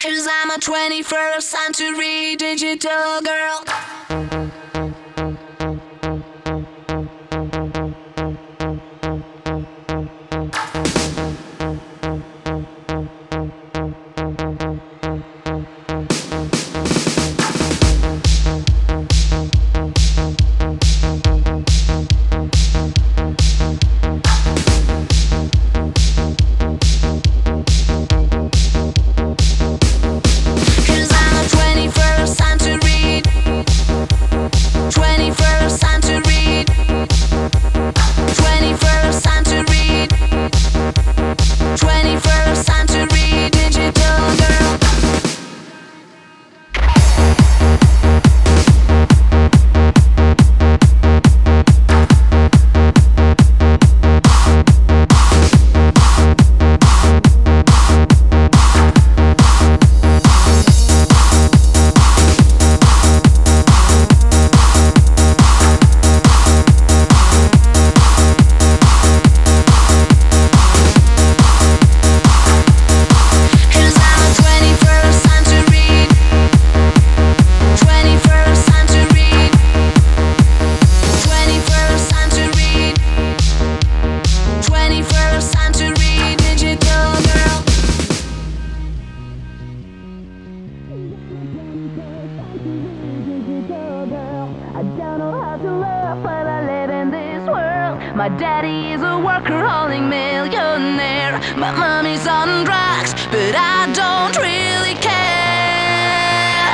Cause I'm a 21st century digital girl. My daddy is a workaholic millionaire. My mommy's on drugs, but I don't really care.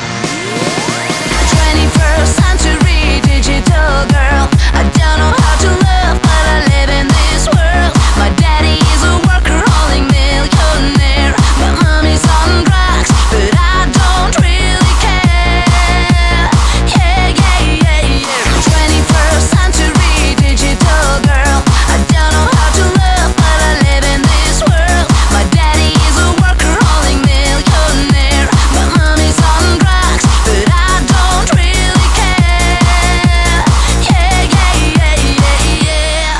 21st century digital girl. I don't know how to love, but I live in this world. My daddy is a workaholic millionaire. My mommy's on drugs, but I don't really care. Yeah, yeah, yeah, yeah. 21st century digital girl. I don't know how to love, but I live in this world. My daddy is a workaholic millionaire. My mommy's on drugs, but I don't really care. Yeah, yeah, yeah, yeah, yeah.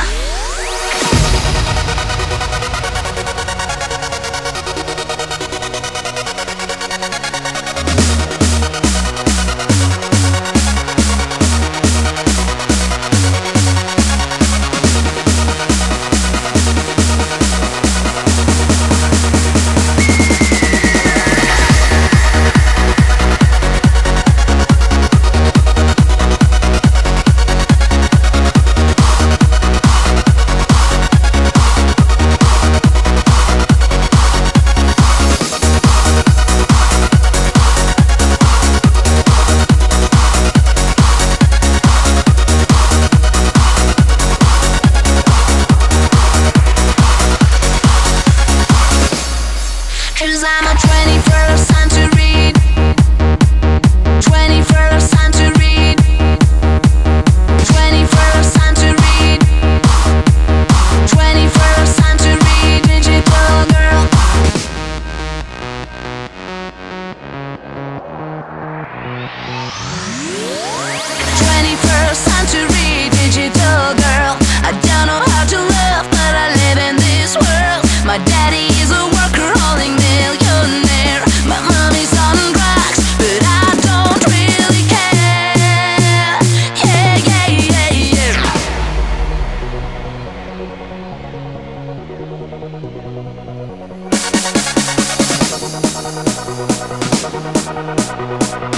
Cause I'm a 21st century 21st century 21st century 21st century digital girl. Twenty-first century digital girl. I don't know how to love, but I live in this world. My daddy is a workaholic millionaire. My mommy's on drugs, but I don't really care. Yeah, yeah, yeah, yeah.